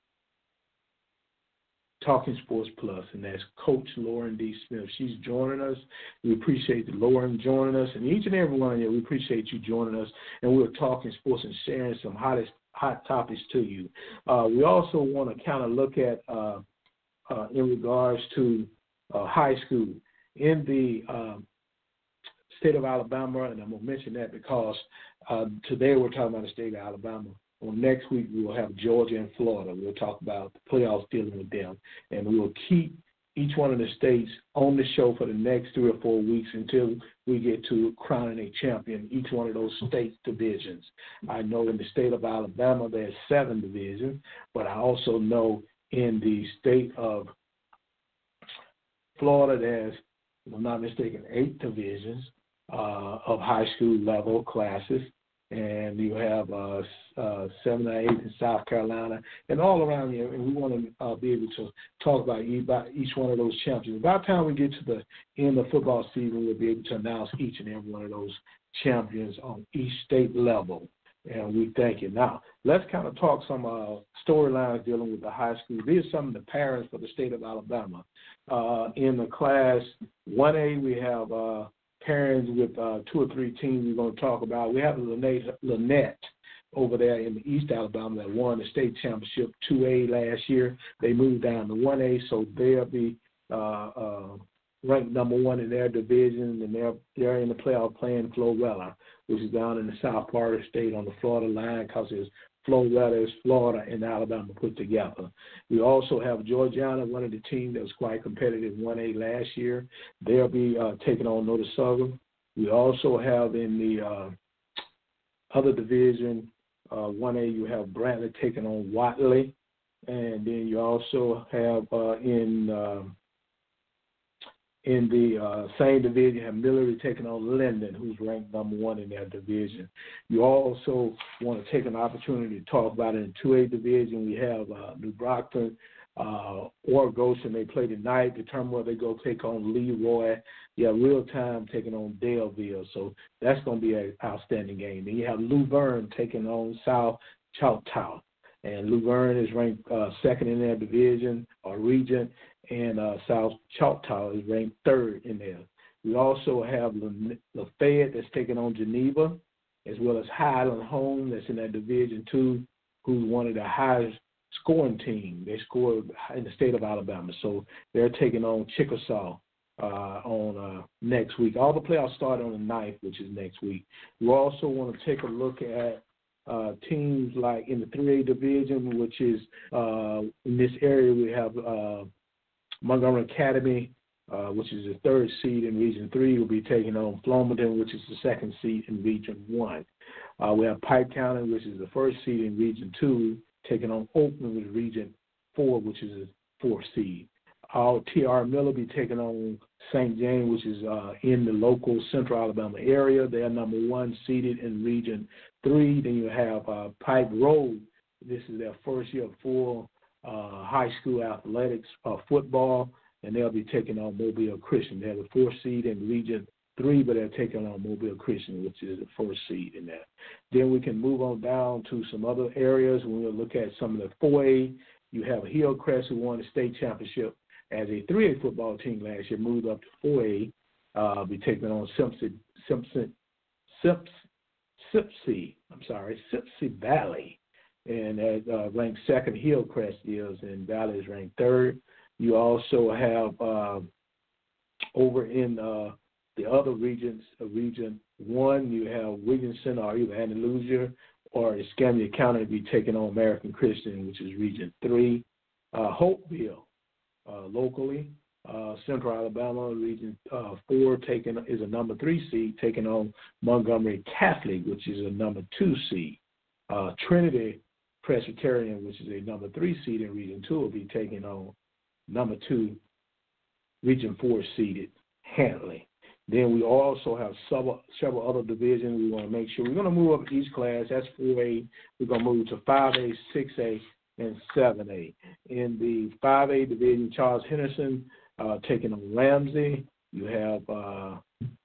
Talking Sports Plus, and that's Coach Lauren D. Smith. She's joining us. We appreciate Lauren joining us, and each and every one of you, we appreciate you joining us, and we're talking sports and sharing some hottest, hot topics to you. Uh, we also want to kind of look at, uh, uh, in regards to uh, high school. In the um, state of Alabama, and I'm going to mention that because uh, today we're talking about the state of Alabama. Well, next week we will have Georgia and Florida. We'll talk about the playoffs dealing with them. And we will keep each one of the states on the show for the next three or four weeks until we get to crowning a champion, each one of those state divisions. I know in the state of Alabama there's seven divisions, but I also know in the state of Florida there's, if I'm not mistaken, eight divisions uh, of high school level classes. And you have uh, uh, seven or eight in South Carolina, and all around here. And we want to uh, be able to talk about each one of those champions. By the time we get to the end of football season, we'll be able to announce each and every one of those champions on each state level. And we thank you. Now, let's kind of talk some uh, storylines dealing with the high school. These are some of the parents for the state of Alabama. Uh, in the class one A, we have uh, parents with uh, two or three teams we're going to talk about. We have Lynette, Lynette over there in the East Alabama that won the state championship two A last year. They moved down to one A, so they'll be uh, uh, ranked number one in their division, and they're, they're in the playoff playing Florella, which is down in the south part of the state on the Florida line because there's Florida, Florida, and Alabama put together. We also have Georgiana, one of the teams that was quite competitive in one A last year. They'll be uh, taking on Notre Southern. We also have in the uh, other division, uh, one A, you have Brantley taking on Watley. And then you also have uh, in uh, in the uh, same division, you have Millery taking on Linden, who's ranked number one in that division. You also want to take an opportunity to talk about it in two A division. We have uh, New Brockton uh, or Goshen. They play tonight, determine whether they go take on Leroy. You have Real Time taking on Daleville. So that's going to be an outstanding game. Then you have Luverne taking on South Choctaw. And Luverne is ranked uh, second in their division or region, and uh, South Choctaw is ranked third in there. We also have Lafayette that's taking on Geneva, as well as Highland Home that's in that division two, who's one of the highest scoring teams. They scored in the state of Alabama, so they're taking on Chickasaw uh, on uh, next week. All the playoffs start on the ninth, which is next week. We also want to take a look at Uh, teams like in the three A division, which is uh, in this area we have uh, Montgomery Academy, uh, which is the third seed in Region three, will be taking on Flomaton, which is the second seed in Region one. Uh, we have Pike County, which is the first seed in Region two, taking on Oakland, which is Region four, which is the fourth seed. Our T R Miller will be taking on Saint James, which is uh, in the local central Alabama area. They are number one seeded in Region three. Then you have uh, Pike Road. This is their first year of full uh, high school athletics uh, football, and they'll be taking on Mobile Christian. They're the fourth seed in Region three, but they're taking on Mobile Christian, which is the first seed in that. Then we can move on down to some other areas. When we look at some of the four A, you have Hillcrest, who won the state championship as a three A football team last year, moved up to four A, uh, be taking on Simpson, Simpson, Sips, Sipsey, I'm sorry, Sipsey Valley, and as uh, ranked second, Hillcrest is, and Valley is ranked third. You also have uh, over in uh, the other regions, uh, Region one, you have Williamson or either Andalusia or Escambia County be taking on American Christian, which is Region three. Uh, Hopeville, Uh, locally, uh, Central Alabama, Region uh, four, taking is a number three seed, taking on Montgomery Catholic, which is a number two seed. Uh, Trinity Presbyterian, which is a number three seed in Region two, will be taking on number two, Region four seeded Hanley. Then we also have several, several other divisions. We want to make sure we're going to move up each class. That's four A. We're going to move to five A, six A, and seven A. In the five A division, Charles Henderson uh, taking on Ramsey. You have uh,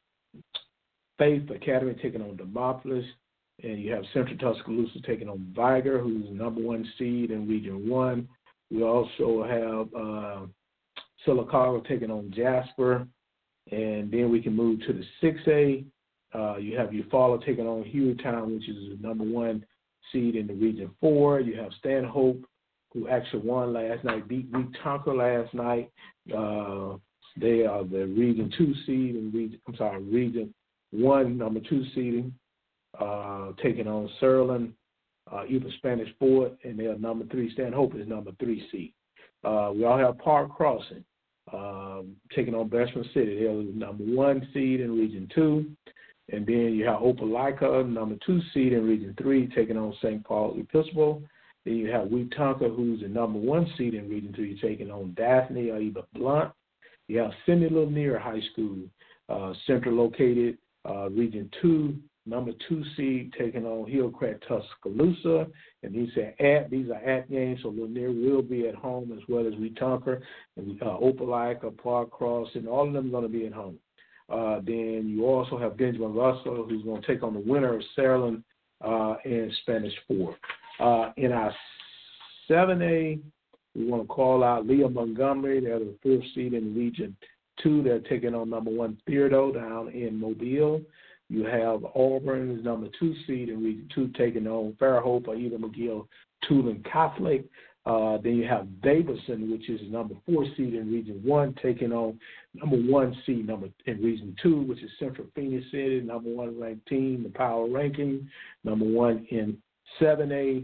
Faith Academy taking on Demopolis. And you have Central Tuscaloosa taking on Viger, who's the number one seed in Region one. We also have uh, Sylacauga taking on Jasper. And then we can move to the six A. Uh, you have Eufaula taking on Hueytown, which is the number one seed in the Region four. You have Stanhope, who actually won last night, beat Wetumpka last night. Uh, they are the Region two seed and Region, I'm sorry, Region one, number two seeding, uh, taking on Surland, uh, Eber Spanish Fort, and they are number three. Stanhope is number three seed. Uh, we all have Park Crossing uh, taking on Bessemer City. They're the number one seed in Region two. And then you have Opelika, number two seed in Region three, taking on Saint Paul Episcopal. Then you have Wetumpka, who's the number one seed in Region two, taking on Daphne or either Blunt. You have Cindy Lanier High School, uh, central located, uh, Region two, number two seed, taking on Hillcrest Tuscaloosa. And these are at these are at games, so Lanier will be at home as well as Wetumpka and uh, Opelika, Park Crossing. All of them are going to be at home. Uh, then you also have Benjamin Russell, who's going to take on the winner of Saraland uh, and Spanish Fort. Uh, in our seven A, we want to call out Leah Montgomery. They're the fourth seed in Region two. They're taking on number one Theodore down in Mobile. You have Auburn is number two seed in Region two, taking on Fairhope or either McGill Tulane Catholic. Uh, then you have Davidson, which is number four seed in Region one, taking on number one seed number in Region two, which is Central Phoenix City, number one ranked team, the power ranking, number one in seven A.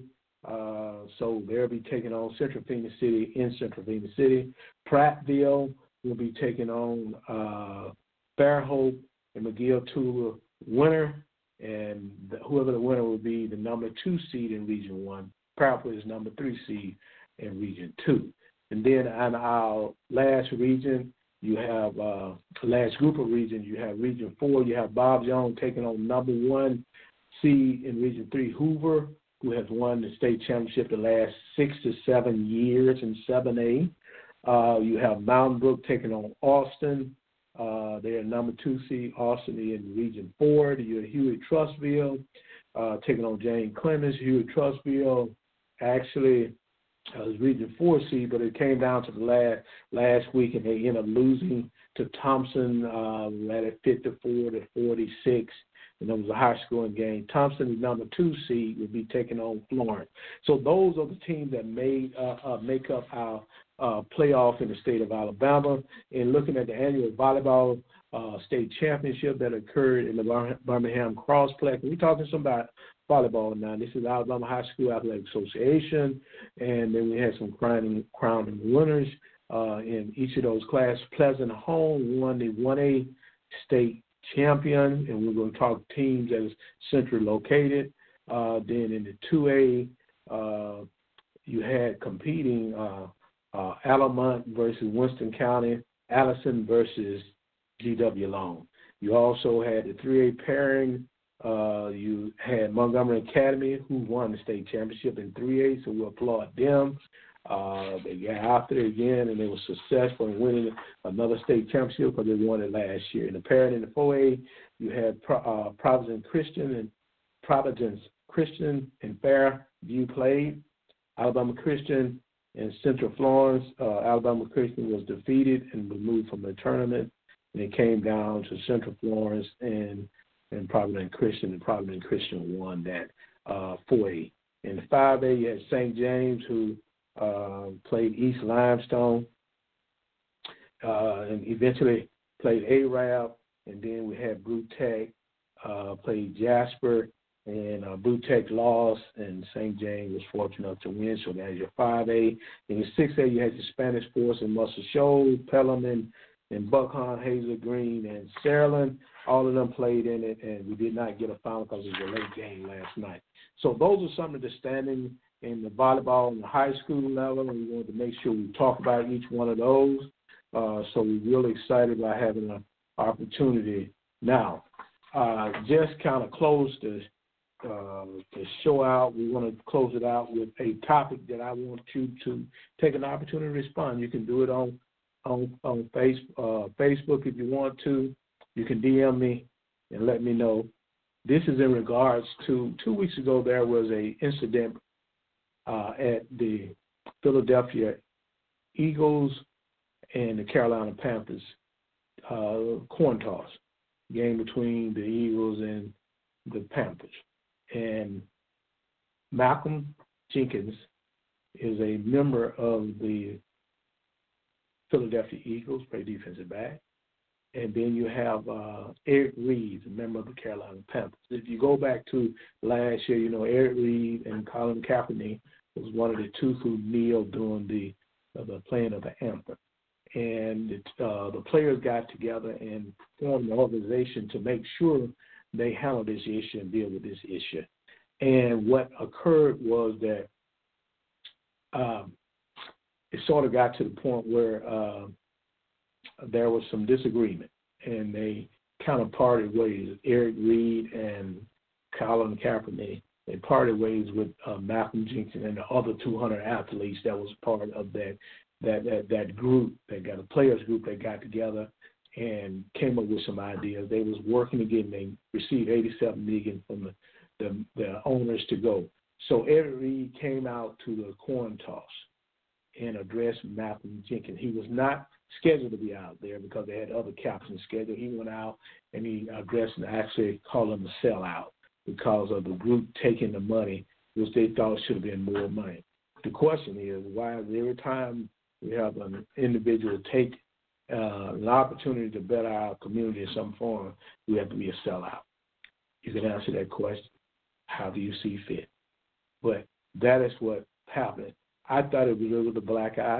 Uh, so they'll be taking on Central Phoenix City in Central Phoenix City. Prattville will be taking on uh, Fairhope and McGill-Tula winner, and the, whoever the winner will be the number two seed in Region One. Prattville is number three seed in Region Two. And then on our last region, you have uh, last group of regions. You have Region Four. You have Bob Jones taking on number one seed in Region Three, Hoover, who has won the state championship the last six to seven years in seven A. Uh, you have Mountain Brook taking on Austin. Uh, they are number two seed. Austin in Region Four. You have Hewitt-Trussville uh, taking on Jane Clemens. Hewitt-Trussville actually uh, was Region Four seed, but it came down to the last last week, and they ended up losing to Thompson uh, at a fifty-four to forty-six. And it was a high-scoring game. Thompson, the number two seed, will be taking on Florence. So those are the teams that made uh, uh, make up our uh, playoff in the state of Alabama. And looking at the annual volleyball uh, state championship that occurred in the Birmingham Crossplex, we're talking some about volleyball now. This is Alabama High School Athletic Association, and then we had some crowning, crowning winners uh, in each of those classes. Pleasant Home won the one A state champion, and we're going to talk teams that is centrally located. Uh, then in the two A, uh, you had competing uh, uh, Alamont versus Winston County, Allison versus G W Long. You also had the three A pairing. Uh, you had Montgomery Academy, who won the state championship in three A, so we applaud them. Uh, they got after it again, and they were successful in winning another state championship because they won it last year. In the parent in the four A, you had uh, Providence Christian and Providence Christian and Fairview played. Alabama Christian and Central Florence. Uh, Alabama Christian was defeated and removed from the tournament, and it came down to Central Florence and and Providence Christian, and Providence Christian won that uh, four A. In the five A, you had Saint James, who Uh, played East Limestone, uh, and eventually played Arab, and then we had Blue Tech, uh, played Jasper, and uh, Blue Tech lost, and Saint James was fortunate enough to win, so that is your five A. In your six A, you had your Spanish Force and Muscle Shoals, Pelham and, and Buckhorn, Hazel Green, and Saraland. All of them played in it, and we did not get a final because it was a late game last night. So those are some of the standings in the volleyball and the high school level, and we wanted to make sure we talk about each one of those. Uh, so we're really excited about having an opportunity now. Uh, just kind of close the, uh, the show out. We want to close it out with a topic that I want you to take an opportunity to respond. You can do it on on, on face, uh, Facebook if you want to. You can D M me and let me know. This is in regards to two weeks ago there was a incident Uh, at the Philadelphia Eagles and the Carolina Panthers uh, coin toss game between the Eagles and the Panthers. And Malcolm Jenkins is a member of the Philadelphia Eagles, play defensive back. And then you have uh, Eric Reed, a member of the Carolina Panthers. If you go back to last year, you know, Eric Reed and Colin Kaepernick was one of the two who kneeled during the uh, the playing of the anthem. And it, uh, the players got together and formed an organization to make sure they handle this issue and deal with this issue. And what occurred was that um, it sort of got to the point where uh, there was some disagreement, and they kind of parted ways. Eric Reed and Colin Kaepernick, they parted ways with uh, Malcolm Jenkins and the other two hundred athletes that was part of that that that, that group, that got a players group that got together and came up with some ideas. They was working again. They received eighty-seven million dollars from the, the, the owners to go. So Eric Reed came out to the coin toss and addressed Malcolm Jenkins. He was not scheduled to be out there because they had other captains scheduled. He went out and he addressed and actually called him a sellout because of the group taking the money, which they thought should have been more money. The question is, why every time we have an individual take uh, an opportunity to better our community in some form, we have to be a sellout? You can answer that question. How do you see fit? But that is what happened. I thought it was a little black eye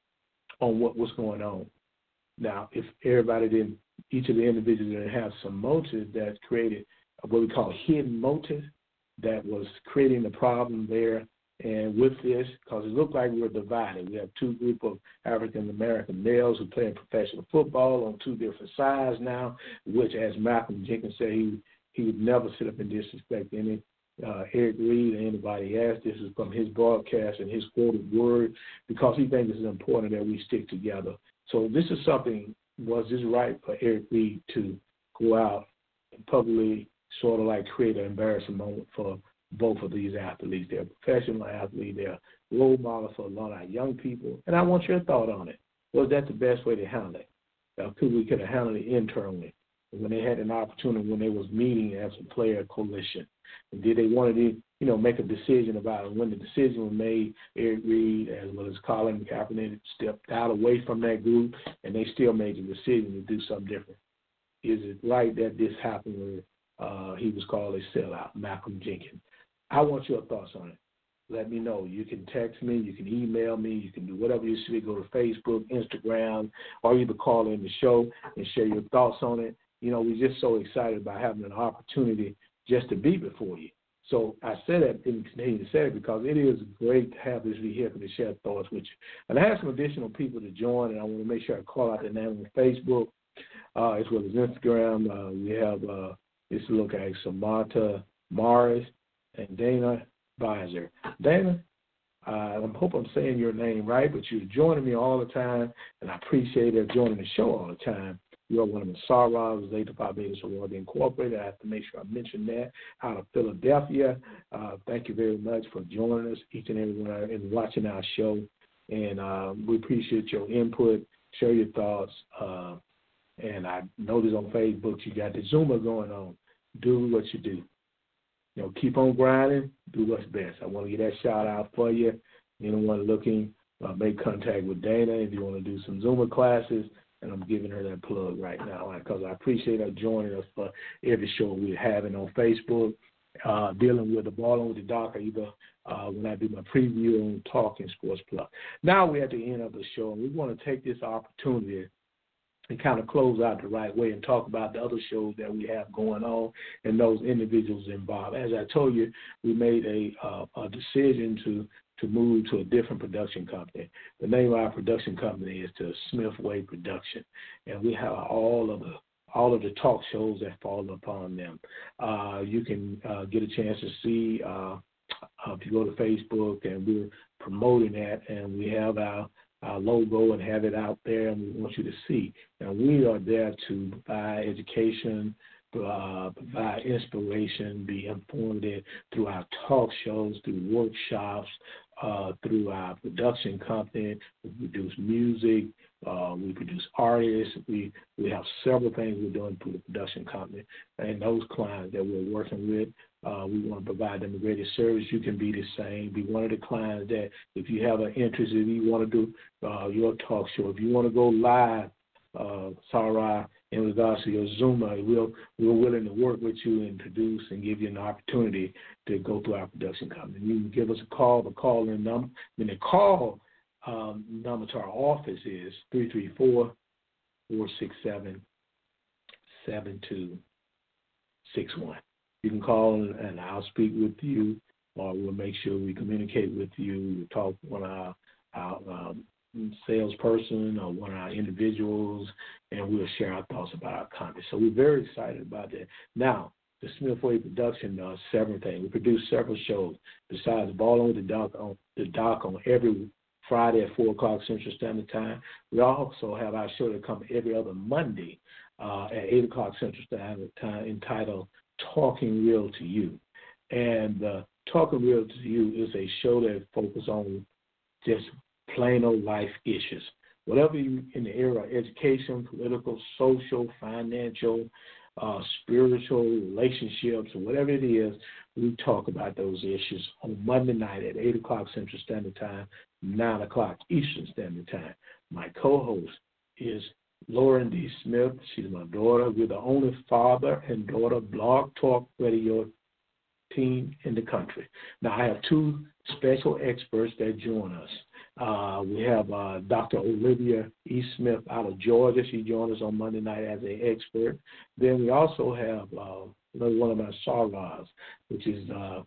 on what was going on. Now, if everybody didn't, each of the individuals didn't have some motive that created what we call hidden motive that was creating the problem there. And with this, because it looked like we were divided. We have two groups of African-American males who play in professional football on two different sides now, which, as Malcolm Jenkins said, he, he would never sit up and disrespect any uh, Eric Reed or anybody else. This is from his broadcast and his quoted word, because he thinks it's important that we stick together. So this is something, was this right for Eric Reed to go out and publicly sort of like create an embarrassing moment for both of these athletes? They're professional athletes. They're role models for a lot of our young people. And I want your thought on it. Was that the best way to handle it? Uh, could we could have handled it internally when they had an opportunity, when they was meeting as a player coalition? And did they want to, you know, make a decision about it? When the decision was made, Eric Reed as well as Colin Kaepernick stepped out away from that group, and they still made the decision to do something different. Is it right that this happened where uh, he was called a sellout, Malcolm Jenkins? I want your thoughts on it. Let me know. You can text me. You can email me. You can do whatever you see. Go to Facebook, Instagram, or either call in the show and share your thoughts on it. You know, we're just so excited about having an opportunity just to be before you. So I said that, didn't continue to say it, because it is great to have this vehicle to share thoughts with you. And I have some additional people to join, and I want to make sure I call out their name on Facebook uh, as well as Instagram. Uh, we have, uh, this look at Samantha Morris and Dana Bizer. Dana, uh, I hope I'm saying your name right, but you're joining me all the time, and I appreciate it joining the show all the time. You're one of the Sarahs, Zeta Phi Beta Sorority Incorporated. I have to make sure I mention that, out of Philadelphia. Uh, thank you very much for joining us, each and every one, and watching our show. And uh, we appreciate your input. Share your thoughts. Uh, and I noticed on Facebook you got the Zoomer going on. Do what you do. You know, keep on grinding, do what's best. I want to get that shout out for you. Anyone looking, uh, make contact with Dana if you want to do some Zoomer classes, and I'm giving her that plug right now because I appreciate her joining us for every show we're having on Facebook, uh, dealing with the Balling with the Doc, either uh, when I do my preview on Talking Sports Plus. Now we're at the end of the show, and we want to take this opportunity and kind of close out the right way and talk about the other shows that we have going on and those individuals involved. As I told you, we made a uh, a decision to to move to a different production company. The name of our production company is the Smith Way Production, and we have all of the all of the talk shows that fall upon them. Uh, you can uh, get a chance to see uh, if you go to Facebook, and we're promoting that, and we have our our logo and have it out there, and we want you to see. And we are there to provide education, uh, provide inspiration, be informative through our talk shows, through workshops, uh, through our production company. We produce music, uh, we produce artists. We we have several things we're doing through the production company, and those clients that we're working with. Uh, we want to provide them the greatest service. You can be the same. Be one of the clients that if you have an interest, if you want to do uh, your talk show, if you want to go live, uh, Sarah, in regards to your Zoomer, we'll, we're willing to work with you and produce and give you an opportunity to go through our production company. You can give us a call, the call-in number. Then the call um, number to our office is three three four, four six seven, seven two six one. You can call and I'll speak with you, or we'll make sure we communicate with you. We'll talk with our, our um, salesperson or one of our individuals, and we'll share our thoughts about our company. So we're very excited about that. Now, the Smith Way Production does several things. We produce several shows besides Balling with the Doc on the Doc on every Friday at four o'clock Central Standard Time. We also have our show that comes every other Monday uh, at eight o'clock Central Standard Time, entitled Talking Real to You. And uh, Talking Real to You is a show that focuses on just plain old life issues. Whatever you in the area of education, political, social, financial, uh, spiritual, relationships, or whatever it is, we talk about those issues on Monday night at eight o'clock Central Standard Time, nine o'clock Eastern Standard Time. My co-host is Lauren D. Smith. She's my daughter. We're the only father and daughter Blog Talk Radio team in the country. Now, I have two special experts that join us. Uh, we have uh, Doctor Olivia E. Smith out of Georgia. She joined us on Monday night as an expert. Then we also have uh, another one of my Sargas, which is uh,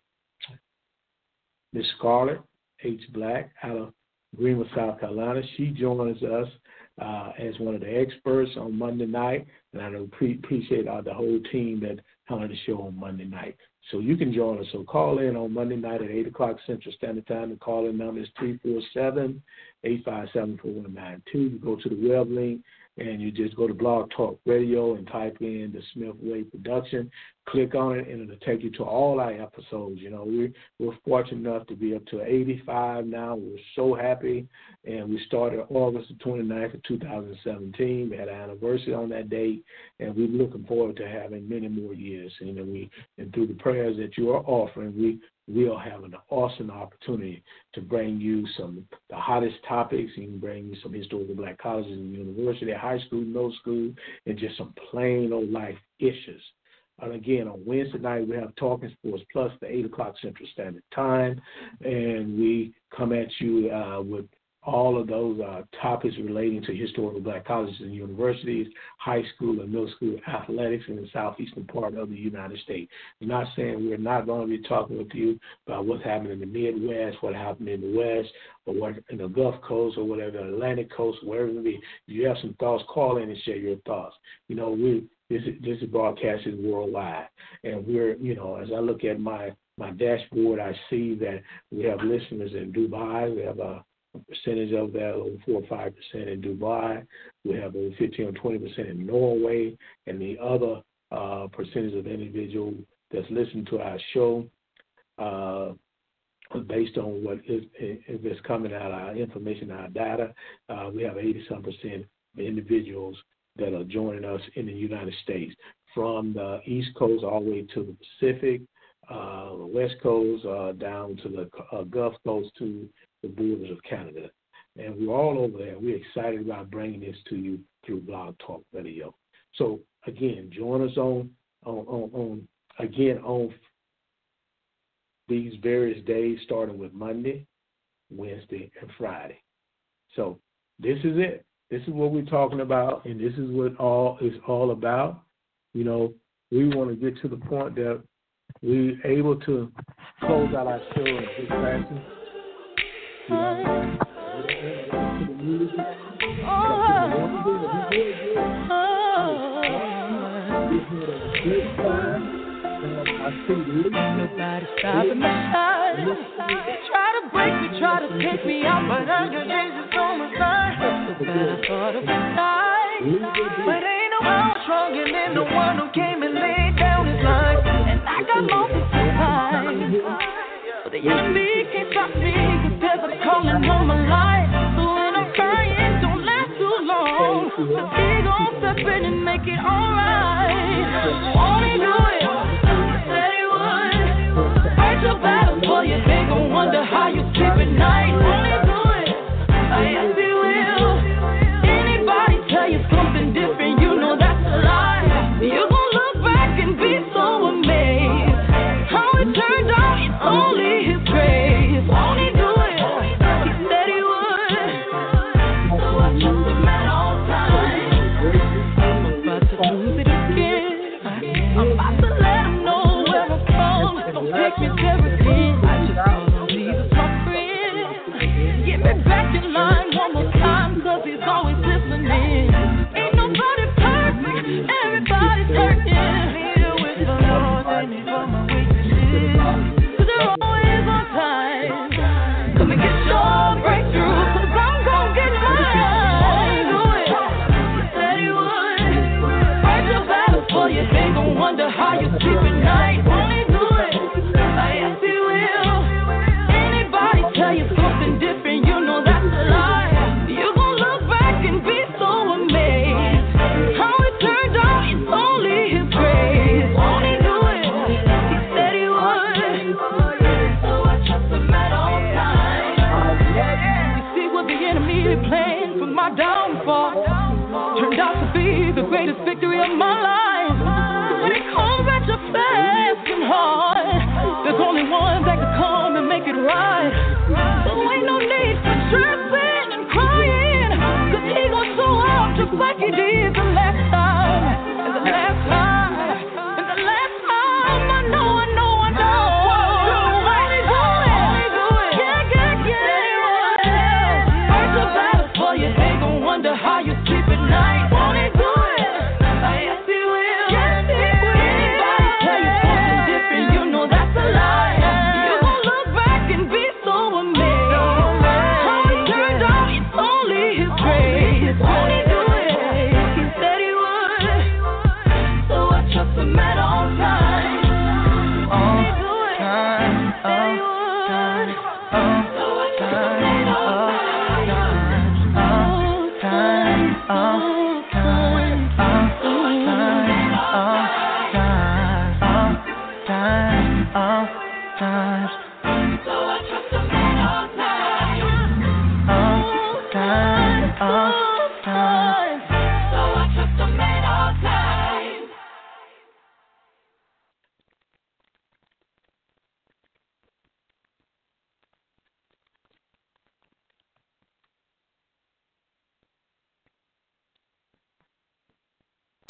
Miss Scarlett H. Black out of Greenville, South Carolina. She joins us uh, as one of the experts on Monday night, and I pre- appreciate uh, the whole team that held the show on Monday night. So you can join us. So call in on Monday night at eight o'clock Central Standard Time. The call-in number is three four seven, eight five seven, four one nine two. You go to the web link, and you just go to Blog Talk Radio and type in the Smith Way Production. Click on it, and it'll take you to all our episodes. You know, we're, we're fortunate enough to be up to eighty-five now. We're so happy, and we started August the twenty-ninth of two thousand seventeen. We had an anniversary on that date, and we're looking forward to having many more years. You know, we and through the prayers that you are offering, we we'll have an awesome opportunity to bring you some the hottest topics and bring you some historical black colleges and university, high school, middle school, and just some plain old life issues. And again, on Wednesday night, we have Talking Sports Plus, the eight o'clock Central Standard Time, and we come at you uh, with all of those uh, topics relating to historical black colleges and universities, high school and middle school athletics in the southeastern part of the United States. I'm not saying we're not going to be talking with you about what's happening in the Midwest, what happened in the West, or what in the Gulf Coast, or whatever, the Atlantic Coast, wherever it may be. If you have some thoughts, call in and share your thoughts. You know, we this is, this is broadcasted worldwide, and we're, you know, as I look at my, my dashboard, I see that we have listeners in Dubai. We have a A percentage of that, over four or five percent in Dubai. We have over fifteen or twenty percent in Norway, and the other uh, percentage of individuals that's listening to our show, uh, based on what is, if it's coming out, our information, our data, uh, we have eighty some percent of individuals that are joining us in the United States, from the East Coast all the way to the Pacific, uh, the West Coast, uh, down to the uh, Gulf Coast to the borders of Canada. And we're all over there. We're excited about bringing this to you through Blog Talk Radio. So, again, join us on, on, on, on again, on these various days, starting with Monday, Wednesday, and Friday. So, this is it. This is what we're talking about, and this is what all is all about. You know, we want to get to the point that we're able to close out our show in good fashion. You know, nobody stopping my shine. They try to break me, try to take me out, but I got Jesus on my side. But I thought of the side, but ain't no one stronger than the one who came and laid down his life. And I got multiple times, but the enemy can't stop me, 'cause there's a calling on my life. So when I'm crying, don't last too long, 'cause he gon' step in and make it alright. Won't he do it? The battle for you, they gon' wonder how you sleep at night. Only do it, yes he will. Anybody tell you something different, you know that's a lie. You gon' look back and be so amazed. How it turned out, it's only his grace. Won't he do it? He said he would. So I trust him at all times. I'm about to lose it again. I'm about to let him know where I'm from. Don't take me to back in line one more time, 'cause he's always listening. Ain't nobody perfect, everybody's hurting. Here with the Lord, and he's on my weaknesses, 'cause they're always on time. Come and get your breakthrough, 'cause I'm gon' get mine. Do it, he said he would. Fight your battle for you, they gon' wonder how you sleep at night. Only do it, yes he will. Anybody tell you something different, you know that's a lie. You gon' look back and be so amazed. How it turned out, it's only his grace. Won't he do it? He said he would. So I trust him at all times. You see what the enemy planned for my downfall turned out to be the greatest victory of my life. When it comes at you fast and hard, only one